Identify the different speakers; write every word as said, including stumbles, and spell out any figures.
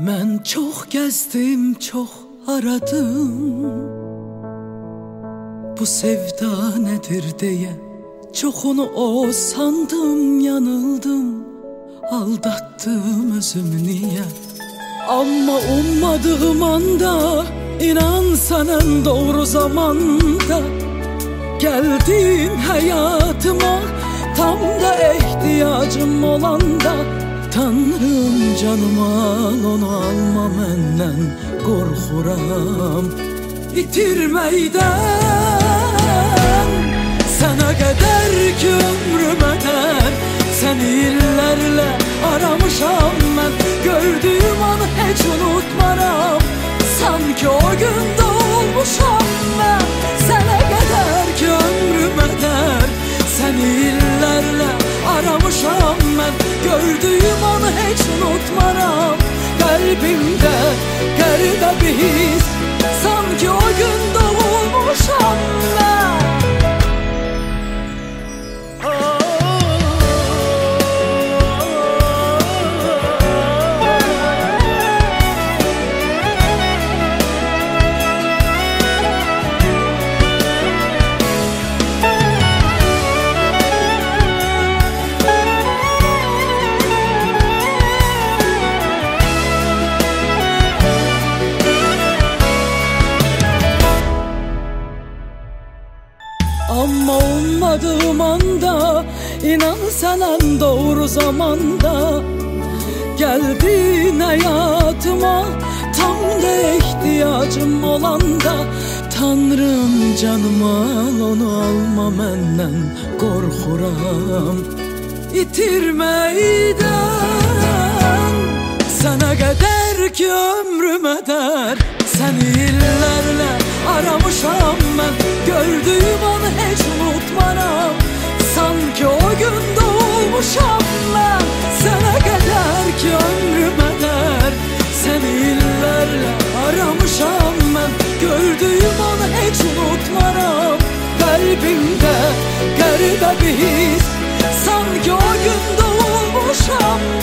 Speaker 1: Mən çox gəzdim, çox aradım, bu sevda nədir deyə çoxunu o sandım, yanıldım, aldattım özümü niyə? Amma ummadığım anda, inan sən ən doğru zamanda gəldin həyatıma, tam da ehtiyacım olanda. Tanrım canıma al, onu alma məndən, qorxuram itirməkdən. Sənə qədər ki ömrüm ədər, səni illərlə aramışam mən, gördüyüm anı heç unutmaram, sanki o gün doğulmuşam mən. Sənə qədər ki ömrüm ədər, səni illərlə aramışam mən, gördüyüm anı heç unutmaram. Qəlbimdə qəribə bir his, sanki o gün doğulmuşam mən. Amma ummadığım anda, inan sən ən doğru zamanda gəldin həyatıma, tam da ehtiyacım olanda. Tanrım canıma al, onu alma məndən, qorxuram itirməkdən. Sənə qədər ki ömrüm ədər, səni illərlə aramışam mən, gördüyüm anı heç unutmaram, sanki o gün doğulmuşam mən. Sənə qədər ki ömrüm ədər, səni illərlə aramışam mən, gördüyüm anı heç unutmaram. Qəlbimdə qəribə bir his, sanki o gün doğulmuşam